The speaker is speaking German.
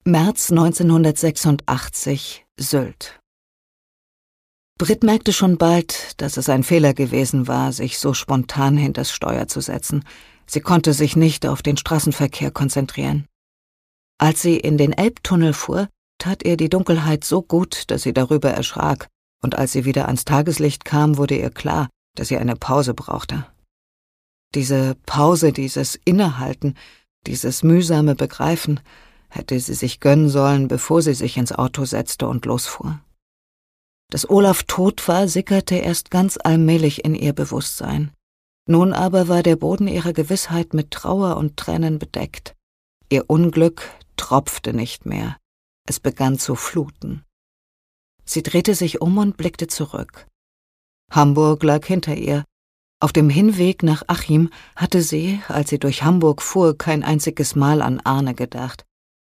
März 1986, Sylt. Britt merkte schon bald, dass es ein Fehler gewesen war, sich so spontan hinters Steuer zu setzen. Sie konnte sich nicht auf den Straßenverkehr konzentrieren. Als sie in den Elbtunnel fuhr, tat ihr die Dunkelheit so gut, dass sie darüber erschrak, und als sie wieder ans Tageslicht kam, wurde ihr klar, dass sie eine Pause brauchte. Diese Pause, dieses Innehalten, dieses mühsame Begreifen, hätte sie sich gönnen sollen, bevor sie sich ins Auto setzte und losfuhr. Dass Olaf tot war, sickerte erst ganz allmählich in ihr Bewusstsein. Nun aber war der Boden ihrer Gewissheit mit Trauer und Tränen bedeckt. Ihr Unglück tropfte nicht mehr. Es begann zu fluten. Sie drehte sich um und blickte zurück. Hamburg lag hinter ihr. Auf dem Hinweg nach Achim hatte sie, als sie durch Hamburg fuhr, kein einziges Mal an Arne gedacht.